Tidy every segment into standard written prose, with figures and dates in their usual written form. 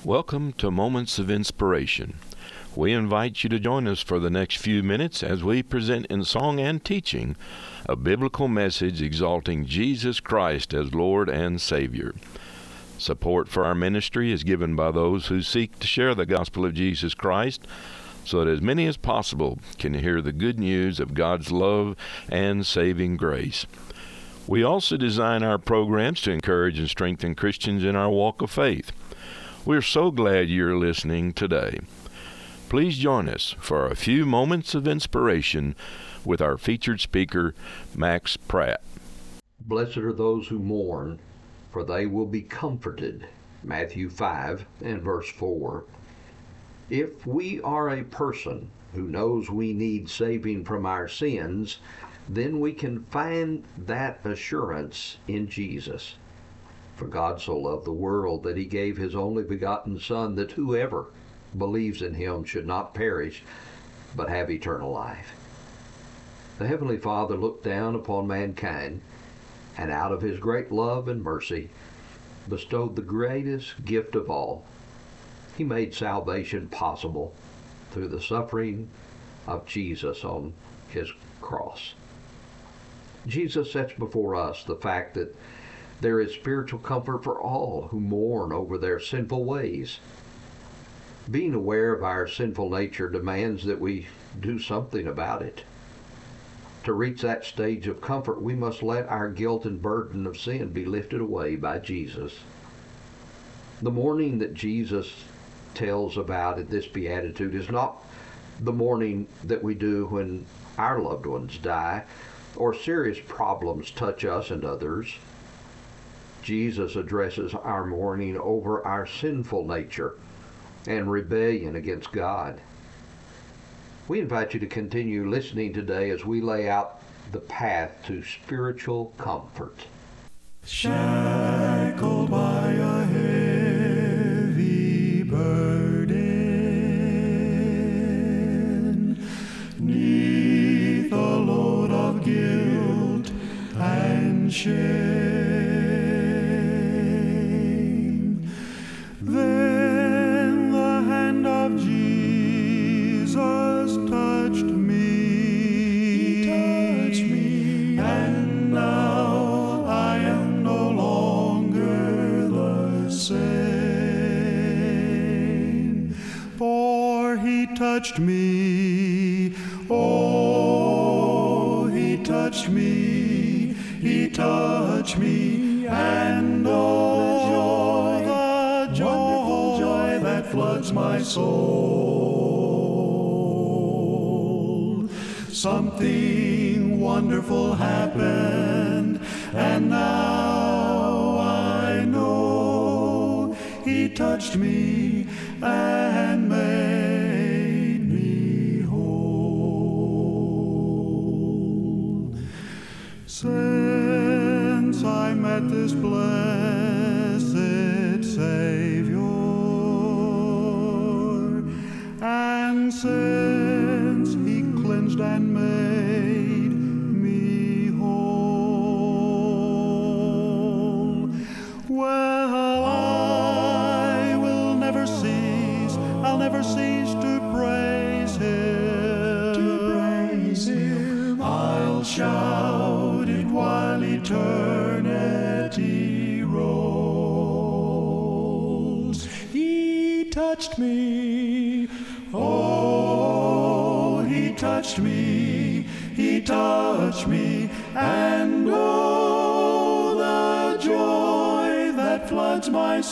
Welcome to Moments of Inspiration. We invite you to join us for the next few minutes as we present in song and teaching a biblical message exalting Jesus Christ as Lord and Savior. Support for our ministry is given by those who seek to share the gospel of Jesus Christ so that as many as possible can hear the good news of God's love and saving grace. We also design our programs to encourage and strengthen Christians in our walk of faith. We're so glad you're listening today. Please join us for a few moments of inspiration with our featured speaker, Max Pratt. Blessed are those who mourn, for they will be comforted. Matthew 5 and verse 4. If we are a person who knows we need saving from our sins, then we can find that assurance in Jesus. For God so loved the world that he gave his only begotten Son, that whoever believes in him should not perish, but have eternal life. The Heavenly Father looked down upon mankind, and out of his great love and mercy, bestowed the greatest gift of all. He made salvation possible through the suffering of Jesus on his cross. Jesus sets before us the fact that there is spiritual comfort for all who mourn over their sinful ways. Being aware of our sinful nature demands that we do something about it. To reach that stage of comfort, we must let our guilt and burden of sin be lifted away by Jesus. The mourning that Jesus tells about in this beatitude is not the mourning that we do when our loved ones die or serious problems touch us and others. Jesus addresses our mourning over our sinful nature and rebellion against God. We invite you to continue listening today as we lay out the path to spiritual comfort. Shackled by a heavy burden, 'neath a load of guilt and shame, then the hand of Jesus touched me. He touched me, and now I am no longer the same. For he touched me, oh, he touched me, he touched me, and oh, the joy that floods my soul. Something wonderful happened, and now I know he touched me and made me whole. Since I met this blessed Savior, and since he cleansed and made me whole, well, I will never cease, I'll never cease to praise him. I'll shout it while eternity rolls. He touched me, oh, he touched me, he touched me, and oh, the joy that floods my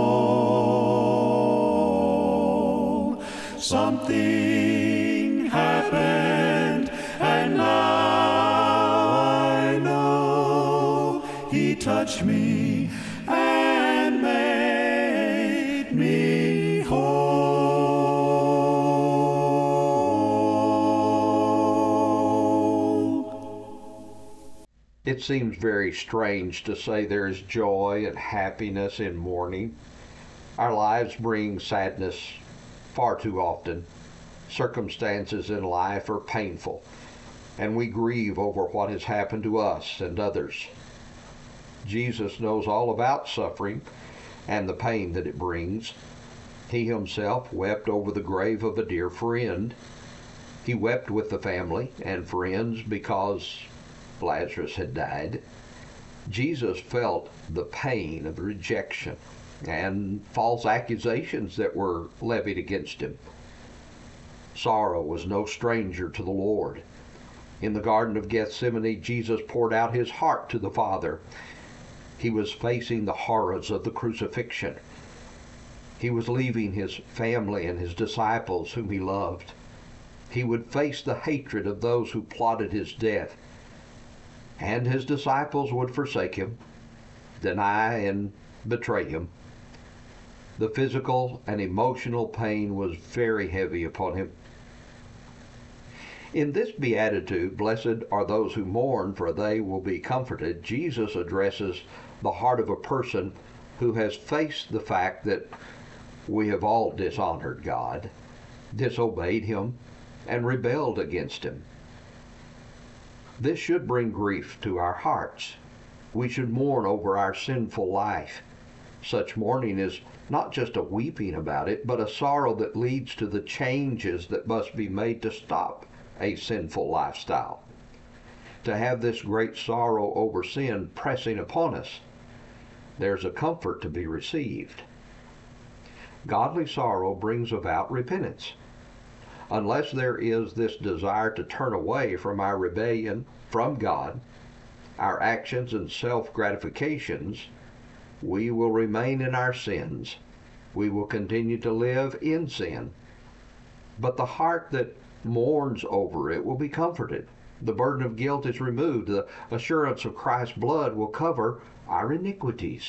soul. Something happened, and now I know he touched me and made me whole. It seems very strange to say there is joy and happiness in mourning. Our lives bring sadness far too often. Circumstances in life are painful, and we grieve over what has happened to us and others. Jesus knows all about suffering and the pain that it brings. He himself wept over the grave of a dear friend. He wept with the family and friends because Lazarus had died. Jesus felt the pain of rejection and false accusations that were levied against him. Sorrow was no stranger to the Lord. In the Garden of Gethsemane, Jesus poured out his heart to the Father. He was facing the horrors of the crucifixion. He was leaving his family and his disciples whom he loved. He would face the hatred of those who plotted his death. And his disciples would forsake him, deny and betray him. The physical and emotional pain was very heavy upon him. In this beatitude, blessed are those who mourn, for they will be comforted, Jesus addresses the heart of a person who has faced the fact that we have all dishonored God, disobeyed him, and rebelled against him. This should bring grief to our hearts. We should mourn over our sinful life. Such mourning is not just a weeping about it, but a sorrow that leads to the changes that must be made to stop a sinful lifestyle. To have this great sorrow over sin pressing upon us, there's a comfort to be received. Godly sorrow brings about repentance. Unless there is this desire to turn away from our rebellion from God, our actions and self-gratifications, we will remain in our sins. We will continue to live in sin. But the heart that mourns over it will be comforted. The burden of guilt is removed. The assurance of Christ's blood will cover our iniquities.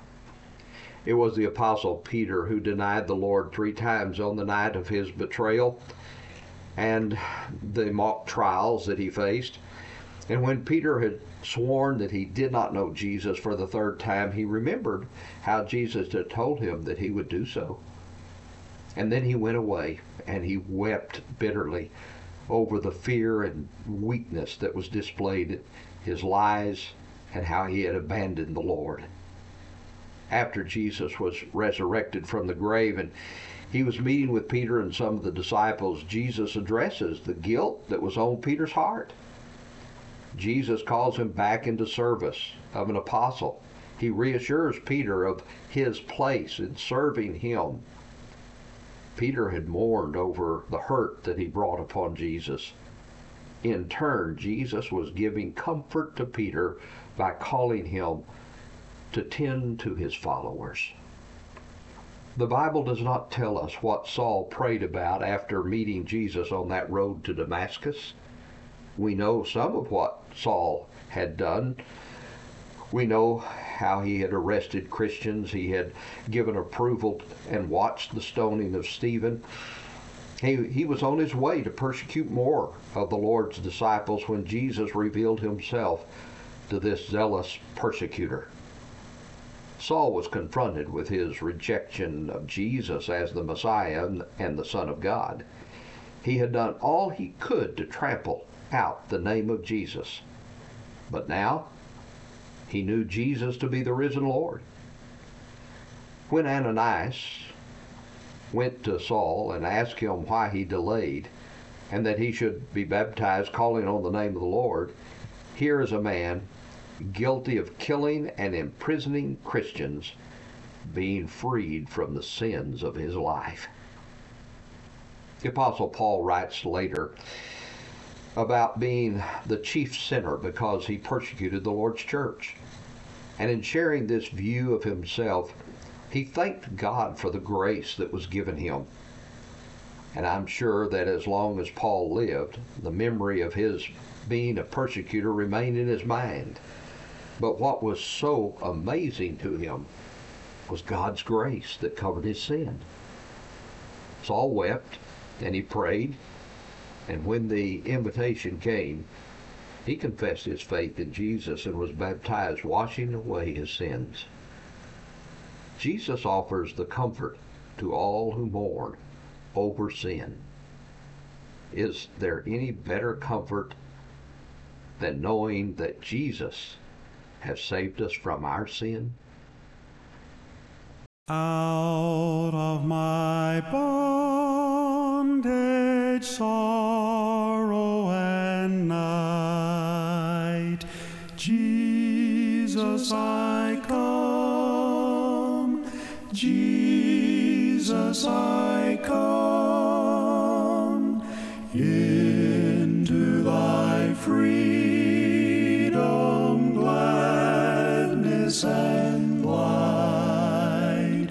It was the Apostle Peter who denied the Lord 3 times on the night of his betrayal and the mock trials that he faced. And when Peter had sworn that he did not know Jesus for the 3rd time, he remembered how Jesus had told him that he would do so. And then he went away and he wept bitterly over the fear and weakness that was displayed, his lies, and how he had abandoned the Lord. After Jesus was resurrected from the grave and he was meeting with Peter and some of the disciples, Jesus addresses the guilt that was on Peter's heart. Jesus calls him back into service of an apostle. He reassures Peter of his place in serving him. Peter had mourned over the hurt that he brought upon Jesus. In turn, Jesus was giving comfort to Peter by calling him to tend to his followers. The Bible does not tell us what Saul prayed about after meeting Jesus on that road to Damascus. We know some of what Saul had done. We know how he had arrested Christians. He had given approval and watched the stoning of Stephen. He was on his way to persecute more of the Lord's disciples when Jesus revealed himself to this zealous persecutor. Saul was confronted with his rejection of Jesus as the Messiah and the Son of God. He had done all he could to trample out the name of Jesus. But now, he knew Jesus to be the risen Lord. When Ananias went to Saul and asked him why he delayed and that he should be baptized calling on the name of the Lord, here is a man guilty of killing and imprisoning Christians being freed from the sins of his life. The Apostle Paul writes later about being the chief sinner because he persecuted the Lord's church. And in sharing this view of himself, he thanked God for the grace that was given him. And I'm sure that as long as Paul lived, the memory of his being a persecutor remained in his mind. But what was so amazing to him was God's grace that covered his sin. Saul wept and he prayed, and when the invitation came, he confessed his faith in Jesus and was baptized, washing away his sins. Jesus offers the comfort to all who mourn over sin. Is there any better comfort than knowing that Jesus has saved us from our sin? Out of my my bondage, sorrow, and night. Jesus, I come. Jesus, I come into thy freedom, gladness, and light.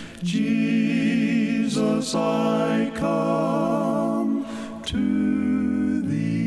Jesus, I come to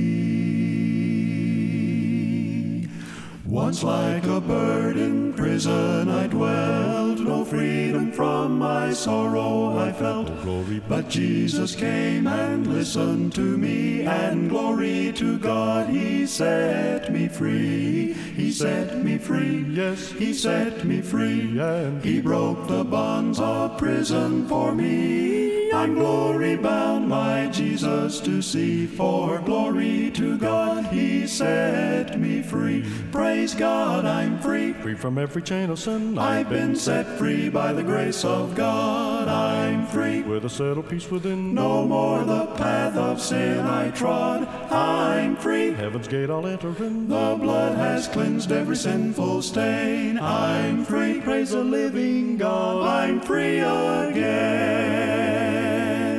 thee. Once like a bird in prison I dwelt, no freedom from my sorrow I felt. But Jesus came and listened to me, and glory to God, He set me free. He set me free, yes, He set me free, and He broke the bonds of prison for me. I'm glory bound, my Jesus to see, for glory to God, He set me free. Praise God, I'm free, Free from every chain of sin, I've been set free by the grace of God. I'm free, with a settled peace within. no more the path of sin I trod. I'm free, Heaven's gate I'll enter in. the blood has cleansed every sinful stain. I'm free, praise the living God. I'm free again.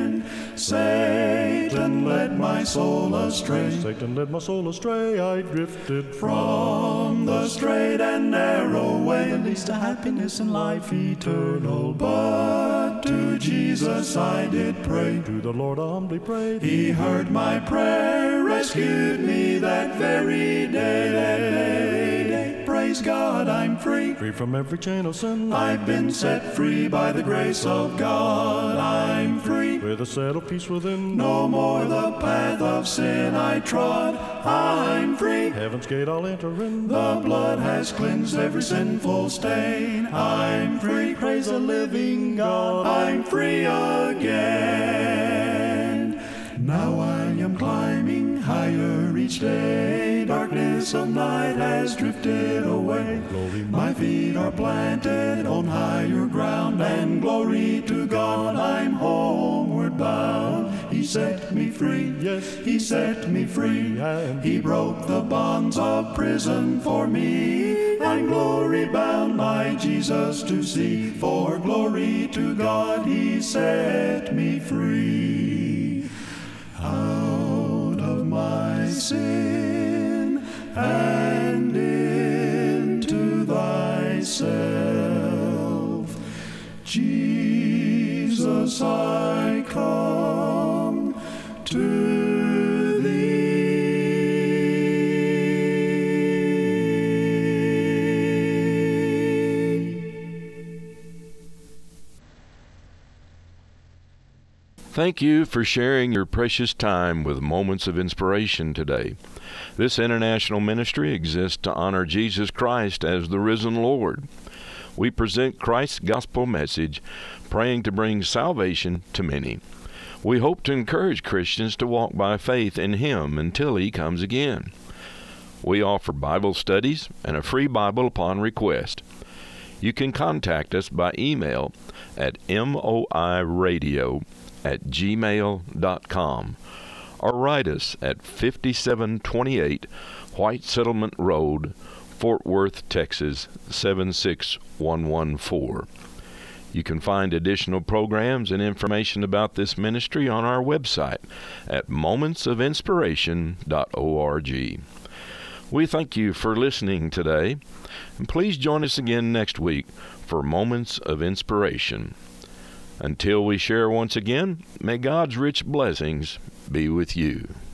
Satan led my soul astray. Satan led my soul astray, I drifted From the straight and narrow way, that leads to happiness and life eternal. But to Jesus I did pray. to the Lord I humbly prayed. He heard my prayer, rescued me that very day. Praise God, I'm free. Free from every chain of sin, I've been set free by the grace of God. I'm free, with a settled peace within. no more the path of sin I trod. I'm free, Heaven's gate I'll enter in. the blood has cleansed every sinful stain. I'm free, praise the living God. I'm free again. Now I am climbing higher each day. Darkness of night has drifted away. My feet are planted on higher ground, and glory to God, I'm homeward bound. He set me free, Yes, He set me free. and He broke the bonds of prison for me. I'm glory bound, my Jesus to see. For glory to God, He set me free. Out of my sin and into thyself, Jesus, I come to thee. Thank you for sharing your precious time with Moments of Inspiration today. This international ministry exists to honor Jesus Christ as the risen Lord. We present Christ's gospel message, praying to bring salvation to many. We hope to encourage Christians to walk by faith in Him until He comes again. We offer Bible studies and a free Bible upon request. You can contact us by email at moiradio@gmail.com or write us at 5728 White Settlement Road, Fort Worth, Texas 76114. You can find additional programs and information about this ministry on our website at momentsofinspiration.org. We thank you for listening today, and please join us again next week for Moments of Inspiration. Until we share once again, may God's rich blessings be with you.